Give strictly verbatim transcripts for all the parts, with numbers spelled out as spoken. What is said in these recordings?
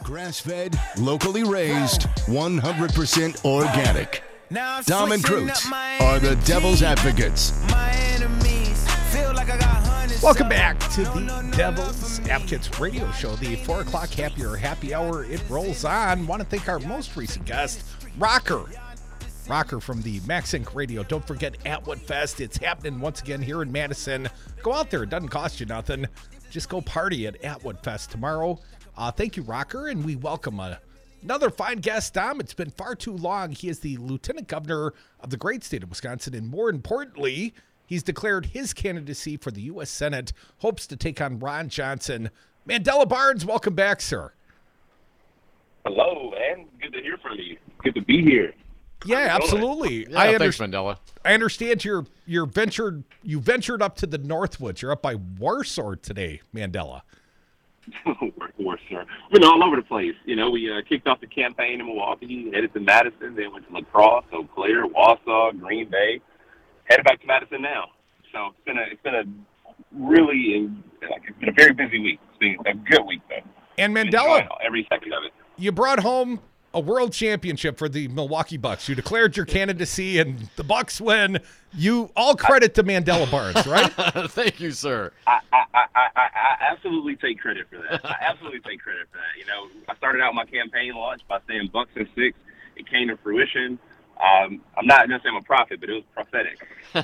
Grass-fed, locally raised, one hundred percent organic. Dom and Cruz are the Devil's Advocates. Welcome back to the Devil's Advocates radio show, the four o'clock happy or happy hour. It rolls on. Want to thank our most recent guest, Rocker. Rocker from the Max Inc Radio. Don't forget Atwood Fest. It's happening once again here in Madison. Go out there. It doesn't cost you nothing. Just go party at Atwood Fest tomorrow. Uh, thank you, Rocker, and we welcome uh, another fine guest, Dom. It's been far too long. He is the Lieutenant Governor of the great state of Wisconsin, and more importantly, he's declared his candidacy for the U S Senate, hopes to take on Ron Johnson. Mandela Barnes, welcome back, sir. Hello, man. Good to hear from you. Good to be here. Yeah, absolutely. Yeah, I thanks, under- Mandela. I understand you're you're ventured you ventured up to the Northwoods. You're up by Warsaw today, Mandela. Warsaw, sir. We've been all over the place. You know, we uh, kicked off the campaign in Milwaukee, headed to Madison, then went to La Crosse, Eau Claire, Wausau, Green Bay. Headed back to Madison now. So it's been a it's been a really like it's been a very busy week. It's been a good week though. And Mandela, every second of it. You brought home a world championship for the Milwaukee Bucks. You declared your candidacy, and the Bucks win. You all credit to Mandela Barnes, right? Thank you, sir. I, I, I, I, I absolutely take credit for that. I absolutely take credit for that. You know, I started out my campaign launch by saying Bucks and six. It came to fruition. Um, I'm not going to say I'm a prophet, but it was prophetic.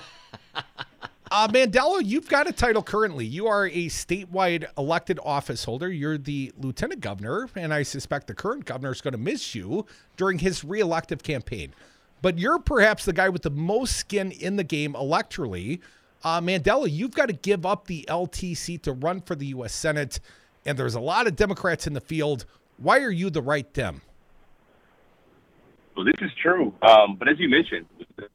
uh, Mandela, you've got a title currently. You are a statewide elected office holder. You're the lieutenant governor, and I suspect the current governor is going to miss you during his reelective campaign. But you're perhaps the guy with the most skin in the game electorally. Uh, Mandela, you've got to give up the L T seat to run for the U S Senate, and there's a lot of Democrats in the field. Why are you the right Dem? Well, this is true. Um, but as you mentioned,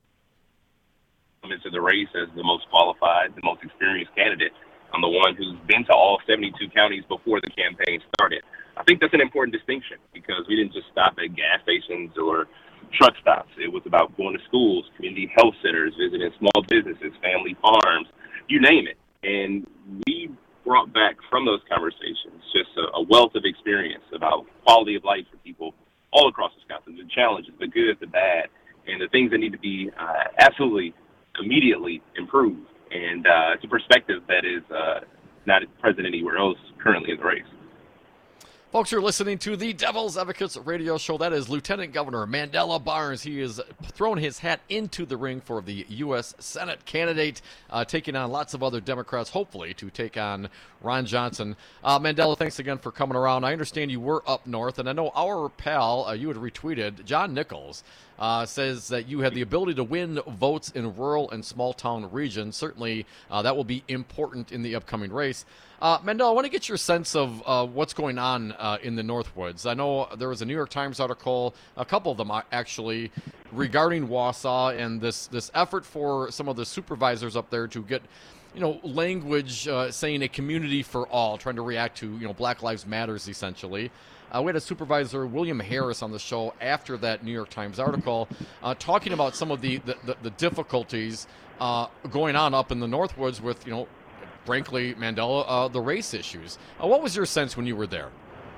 I'm into the race as the most qualified, the most experienced candidate. I'm the one who's been to all seventy-two counties before the campaign started. I think that's an important distinction because we didn't just stop at gas stations or truck stops. It was about going to schools, community health centers, visiting small businesses, family farms, you name it. And we brought back from those conversations just a, a wealth of experience about quality of life for people all across Wisconsin, the challenges, the good, the bad, and the things that need to be uh, absolutely immediately improved. And uh, it's a perspective that is uh, not present anywhere else currently in the race. Folks, you're listening to the Devil's Advocates radio show. That is Lieutenant Governor Mandela Barnes. He has thrown his hat into the ring for the U S Senate candidate, uh, taking on lots of other Democrats, hopefully, to take on Ron Johnson. Uh, Mandela, thanks again for coming around. I understand you were up north, and I know our pal, uh, you had retweeted, John Nichols, uh, says that you had the ability to win votes in rural and small-town regions. Certainly, uh, that will be important in the upcoming race. Uh, Mandela, I want to get your sense of uh, what's going on uh, in the Northwoods. I know there was a New York Times article, a couple of them actually, regarding Wausau and this, this effort for some of the supervisors up there to get, you know, language uh, saying a community for all, trying to react to, you know, Black Lives Matters, essentially. Uh, we had a supervisor, William Harris, on the show after that New York Times article, uh, talking about some of the, the, the, the difficulties uh, going on up in the Northwoods with, you know, frankly, Mandela, uh, the race issues. Uh, what was your sense when you were there?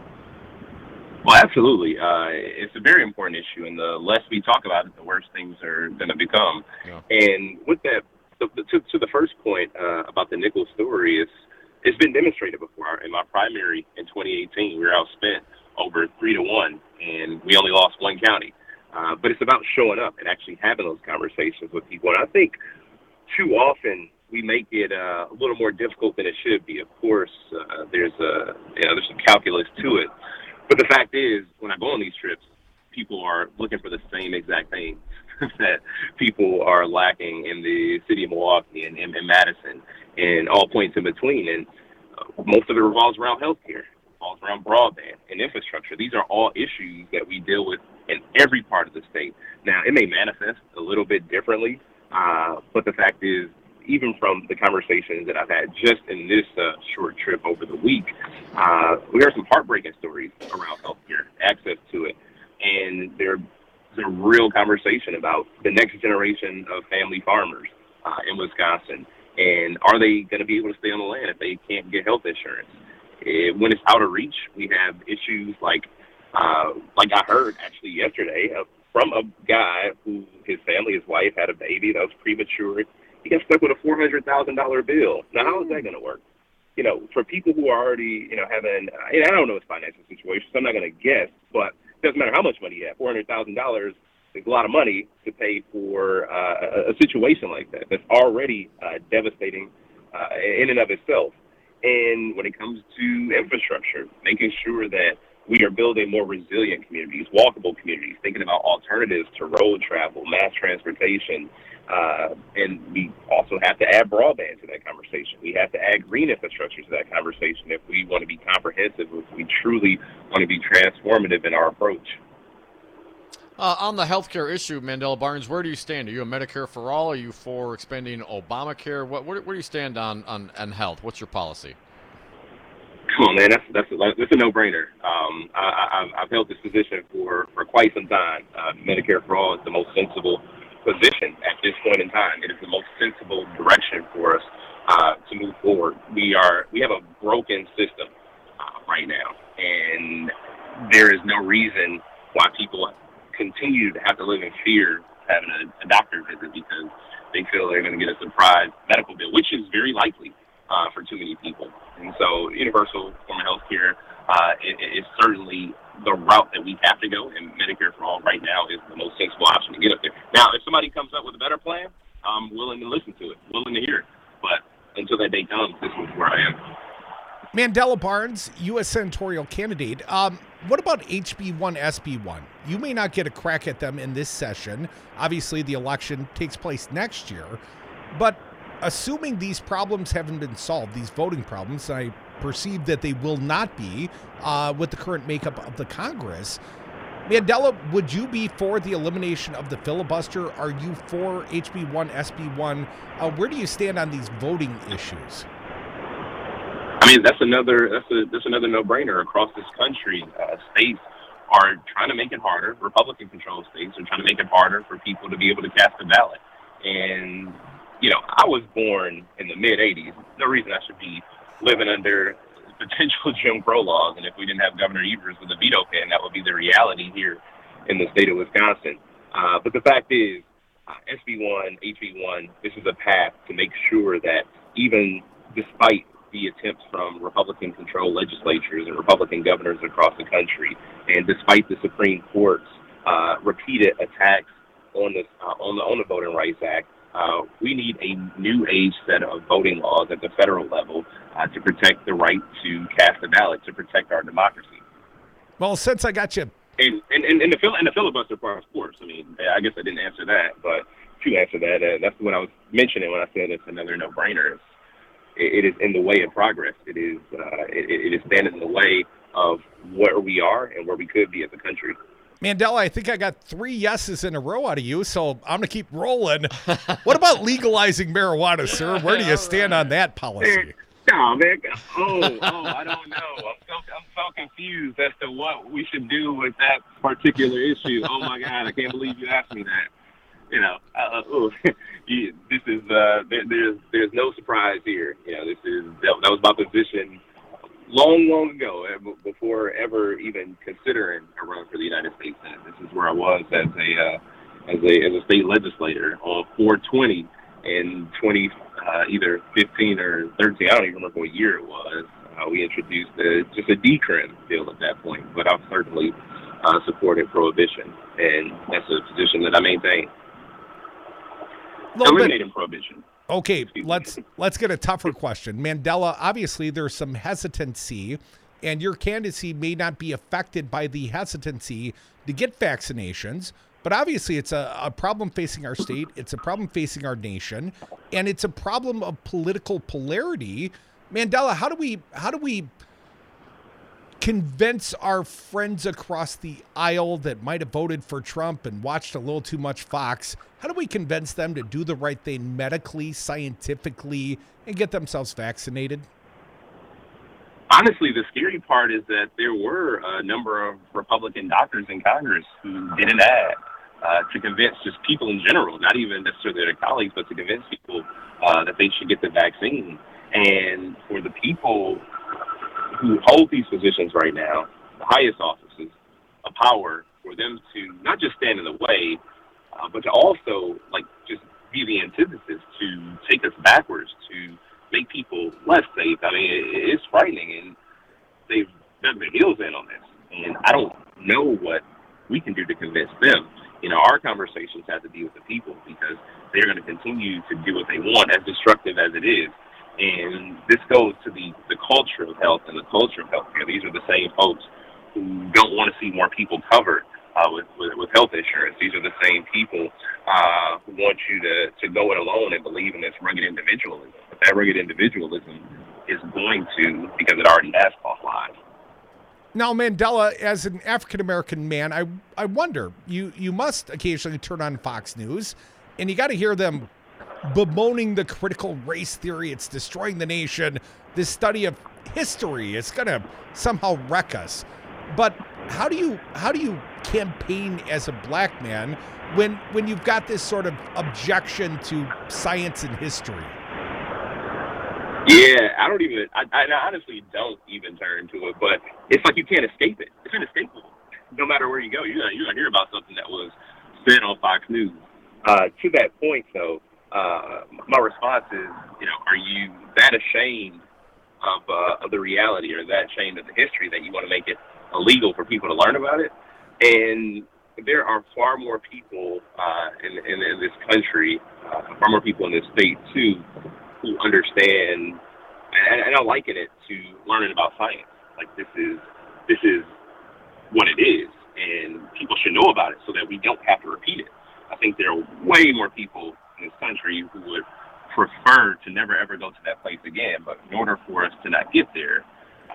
Well, absolutely. Uh, it's a very important issue, and the less we talk about it, the worse things are going to become. Yeah. And with that, to, to, to the first point uh, about the Nichols story, it's, it's been demonstrated before. In my primary in twenty eighteen, we were outspent over three to one, and we only lost one county. Uh, but it's about showing up and actually having those conversations with people. And I think too often we make it uh, a little more difficult than it should be. Of course, uh, there's a you know there's some calculus to it, but the fact is, when I go on these trips, people are looking for the same exact things that people are lacking in the city of Milwaukee and in Madison and all points in between. And uh, most of it revolves around healthcare, revolves around broadband and infrastructure. These are all issues that we deal with in every part of the state. Now, it may manifest a little bit differently, uh, but the fact is, even from the conversations that I've had just in this uh, short trip over the week, uh, we heard some heartbreaking stories around healthcare, access to it, and there's a real conversation about the next generation of family farmers uh, in Wisconsin, and are they going to be able to stay on the land if they can't get health insurance? It, when it's out of reach, we have issues like, uh, like I heard actually yesterday uh, from a guy who his family, his wife had a baby that was premature. He got stuck with a four hundred thousand dollars bill. Now, how is that going to work? You know, for people who are already, you know, having, and I don't know his financial situation, so I'm not going to guess, but it doesn't matter how much money you have. four hundred thousand dollars is a lot of money to pay for uh, a, a situation like that that's already uh, devastating uh, in and of itself. And when it comes to infrastructure, making sure that we are building more resilient communities, walkable communities, thinking about alternatives to road travel, mass transportation. Uh, and we also have to add broadband to that conversation. We have to add green infrastructure to that conversation if we want to be comprehensive, if we truly want to be transformative in our approach. Uh, on the healthcare issue, Mandela Barnes, where do you stand? Are you a Medicare for all? Are you for expanding Obamacare? What, where, where do you stand on, on, on health? What's your policy? Come on, man. That's that's a, that's a no-brainer. Um, I, I, I've held this position for, for quite some time. Uh, Medicare for all is the most sensible position at this point in time. It is the most sensible direction for us uh, to move forward. We are we have a broken system uh, right now, and there is no reason why people continue to have to live in fear of having a, a doctor visit because they feel they're going to get a surprise medical bill, which is very likely uh, for too many people. And so universal form of health care uh, is certainly the route that we have to go, and Medicare for all right now is the most sensible option to get up there. Now, if somebody comes up with a better plan, I'm willing to listen to it, willing to hear it. But until that day comes, this is where I am. Mandela Barnes, U S senatorial candidate. Um, what about H B one S B one? You may not get a crack at them in this session. Obviously, the election takes place next year. But assuming these problems haven't been solved, these voting problems, and I perceive that they will not be uh, with the current makeup of the Congress, Mandela, would you be for the elimination of the filibuster? Are you for H B one S B one? Uh, where do you stand on these voting issues? I mean, that's another that's a that's another no-brainer across this country. Uh, states are trying to make it harder. Republican-controlled states are trying to make it harder for people to be able to cast a ballot. And you know, I was born in the mid eighties. No reason I should be living under potential Jim Crow laws. And if we didn't have Governor Evers with a veto pen, that would be the reality here in the state of Wisconsin. Uh, but the fact is, uh, S B one, H B one, this is a path to make sure that even despite the attempts from Republican-controlled legislatures and Republican governors across the country, and despite the Supreme Court's uh, repeated attacks on the uh, on the on the Voting Rights Act, uh, we need a new age set of voting laws at the federal level uh, to protect the right to cast a ballot, to protect our democracy. Well, since I got you, and and and, and the fil- and the filibuster part, of course. I mean, I guess I didn't answer that, but to answer that, uh, that's what I was mentioning when I said it's another no-brainer. It is in the way of progress. It is uh, it, it is standing in the way of where we are and where we could be as a country. Mandela, I think I got three yeses in a row out of you, so I'm going to keep rolling. What about legalizing marijuana, sir? Where do you stand on that policy? No, man. Oh, oh, I don't know. I'm so I'm so confused as to what we should do with that particular issue. Oh my God, I can't believe you asked me that. You know, uh, oh, you, this is uh, there, there's there's no surprise here. You know, this is that, that was my position long, long ago, before ever even considering a run for the United States Senate. This is where I was as a uh, as a as a state legislator on four twenty in twenty uh, either fifteen or thirteen. I don't even remember what year it was. Uh, we introduced a, just a decrim bill at that point, but I've certainly uh, supported prohibition, and that's a position that I maintain. Eliminating prohibition. Okay, let's let's get a tougher question. Mandela, obviously there's some hesitancy, and your candidacy may not be affected by the hesitancy to get vaccinations, but obviously it's a, a problem facing our state, it's a problem facing our nation, and it's a problem of political polarity. Mandela, how do we how do we convince our friends across the aisle that might have voted for Trump and watched a little too much Fox? How do we convince them to do the right thing medically, scientifically, and get themselves vaccinated? Honestly, the scary part is that there were a number of Republican doctors in Congress who did an ad uh, to convince just people in general, not even necessarily their colleagues, but to convince people uh, that they should get the vaccine. And for the people who hold these positions right now, the highest offices of power, for them to not just stand in the way, uh, but to also like just be the antithesis, to take us backwards, to make people less safe. I mean, it, it's frightening, and they've dug their heels in on this. And I don't know what we can do to convince them. You know, our conversations have to be with the people, because they're going to continue to do what they want, as destructive as it is. And this goes to the, the culture of health and the culture of healthcare. These are the same folks who don't want to see more people covered uh, with, with with health insurance. These are the same people uh, who want you to, to go it alone and believe in this rugged individualism. But that rugged individualism is going to, because it already has cost lives. Now, Mandela, as an African-American man, I I wonder, you, you must occasionally turn on Fox News, and you got to hear them bemoaning the critical race theory. It's destroying the nation. This study of history is going to somehow wreck us. But how do you how do you campaign as a black man when when you've got this sort of objection to science and history? Yeah, I don't even, I, I honestly don't even turn to it, but it's like you can't escape it. It's inescapable. No matter where you go, you're going you're gonna hear about something that was said on Fox News. Uh, to that point, though, uh, my response is, you know, are you that ashamed of, uh, of the reality, or that ashamed of the history, that you want to make it illegal for people to learn about it? And there are far more people uh, in, in, in this country, uh, far more people in this state, too, who understand, and, and I liken it to learning about science. Like, this is this is what it is, and people should know about it so that we don't have to repeat it. I think there are way more people in this country who would prefer to never, ever go to that place again. But in order for us to not get there,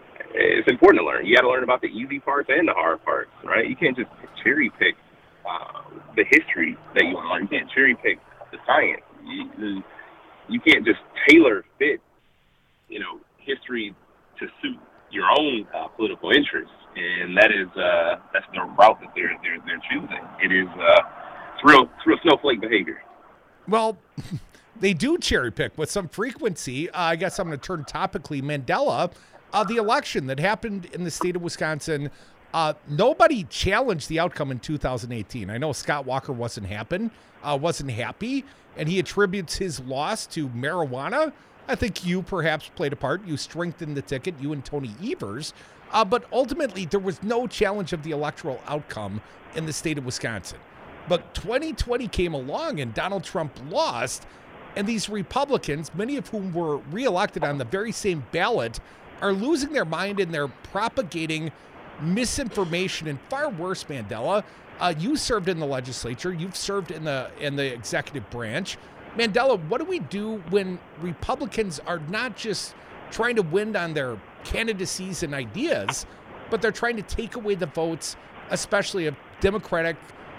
it's important to learn. You got to learn about the easy parts and the hard parts, right? You can't just cherry pick uh, the history that you want to learn. You can't cherry pick the science. You, you can't just tailor fit, you know, history to suit your own uh, political interests, and that is uh, that's the route that they're they're they're choosing. It is uh, it's real it's real snowflake behavior. Well, they do cherry pick with some frequency. Uh, I guess I'm going to turn topically. Mandela, uh, the election that happened in the state of Wisconsin. Uh, nobody challenged the outcome in two thousand eighteen. I know Scott Walker wasn't happen, uh, wasn't happy, and he attributes his loss to marijuana. I think you perhaps played a part. You strengthened the ticket, you and Tony Evers. Uh, but ultimately, there was no challenge of the electoral outcome in the state of Wisconsin. But twenty twenty came along, and Donald Trump lost, and these Republicans, many of whom were reelected on the very same ballot, are losing their mind, and they're propagating misinformation. And far worse, Mandela, uh, you served in the legislature, you've served in the in the executive branch. Mandela, what do we do when Republicans are not just trying to win on their candidacies and ideas, but they're trying to take away the votes, especially of Democratic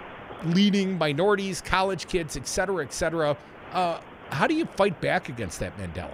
leading minorities, college kids, et cetera, et cetera? Uh, how do you fight back against that, Mandela?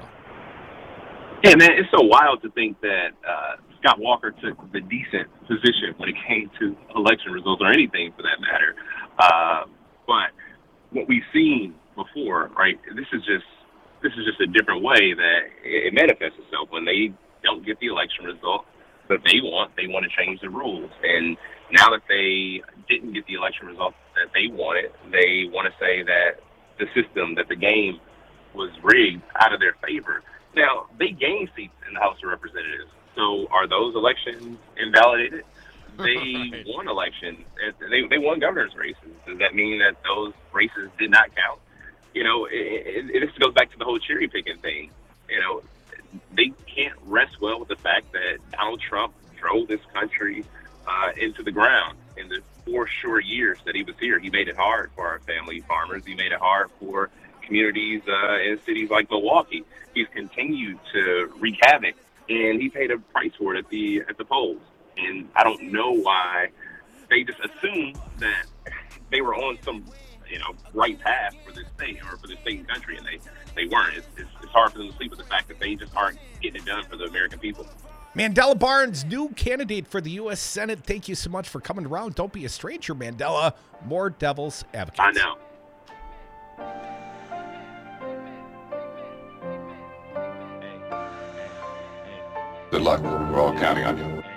Yeah, man, it's so wild to think that uh, Scott Walker took the decent position when it came to election results, or anything for that matter. Uh, but what we've seen before, right? This is just this is just a different way that it manifests itself. When they don't get the election result that they want, they want to change the rules. And now that they didn't get the election result that they wanted, they want to say that the system, that the game was rigged out of their favor. Now, they gained seats in the House of Representatives. So are those elections invalidated? They right. won elections. They, they won governor's races. Does that mean that those races did not count? You know, it, it, it goes back to the whole cherry picking thing. You know, they can't rest well with the fact that Donald Trump drove this country uh, into the ground in the four short years that he was here. He made it hard for our family farmers. He made it hard for communities uh, in cities like Milwaukee. He's continued to wreak havoc, and he paid a price for it at the at the polls. And I don't know why they just assumed that they were on some, you know, right path for this state or for this state and country, and they, they weren't. It's, it's, it's hard for them to sleep with the fact that they just aren't getting it done for the American people. Mandela Barnes, new candidate for the U S Senate. Thank you so much for coming around. Don't be a stranger, Mandela. More Devil's Advocates. I know. The luck. We're all counting on you.